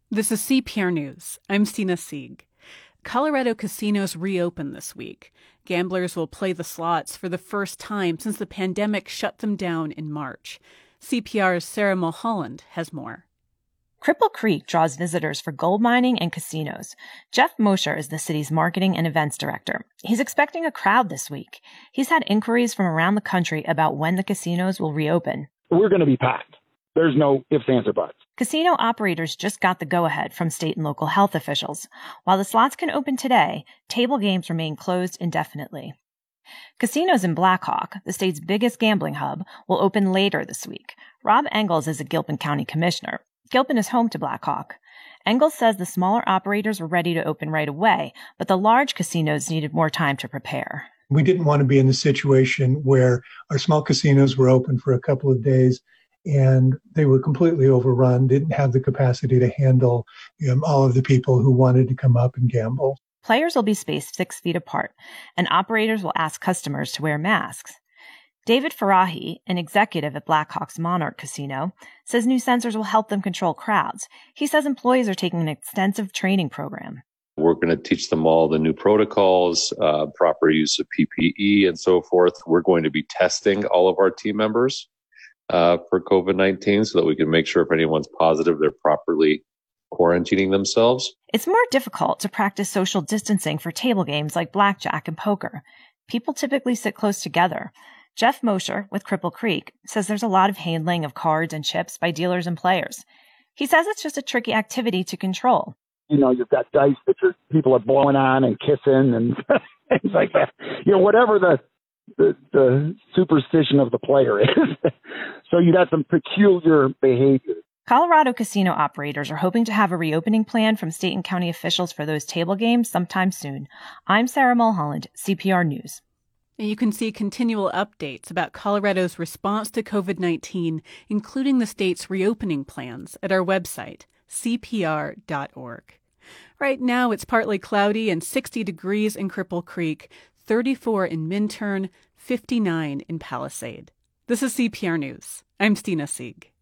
This is CPR News. I'm Stina Sieg. Colorado casinos reopen this week. Gamblers will play the slots for the first time since the pandemic shut them down in March. CPR's Sarah Mulholland has more. Cripple Creek draws visitors for gold mining and casinos. Jeff Mosher is the city's marketing and events director. He's expecting a crowd this week. He's had inquiries from around the country about when the casinos will reopen. We're going to be packed. There's no ifs, ands, or buts. Casino operators just got the go-ahead from state and local health officials. While the slots can open today, table games remain closed indefinitely. Casinos in Blackhawk, the state's biggest gambling hub, will open later this week. Rob Engels is a Gilpin County commissioner. Gilpin is home to Blackhawk. Engels says the smaller operators were ready to open right away, but the large casinos needed more time to prepare. We didn't want to be in the situation where our small casinos were open for a couple of days and they were completely overrun, didn't have the capacity to handle all of the people who wanted to come up and gamble. Players will be spaced 6 feet apart, and operators will ask customers to wear masks. David Farahi, an executive at Blackhawk's Monarch Casino, says new sensors will help them control crowds. He says employees are taking an extensive training program. We're going to teach them all the new protocols, proper use of PPE and so forth. We're going to be testing all of our team members for COVID-19 so that we can make sure if anyone's positive, they're properly quarantining themselves. It's more difficult to practice social distancing for table games like blackjack and poker. People typically sit close together. Jeff Mosher with Cripple Creek says there's a lot of handling of cards and chips by dealers and players. He says it's just a tricky activity to control. You've got dice that people are blowing on and kissing and things like that. Whatever the superstition of the player is. So you'd have some peculiar behavior. Colorado casino operators are hoping to have a reopening plan from state and county officials for those table games sometime soon. I'm Sarah Mulholland, CPR News. And you can see continual updates about Colorado's response to COVID-19, including the state's reopening plans, at our website, cpr.org. Right now, it's partly cloudy and 60 degrees in Cripple Creek, 34 in Minturn, 59 in Palisade. This is CPR News. I'm Stina Sieg.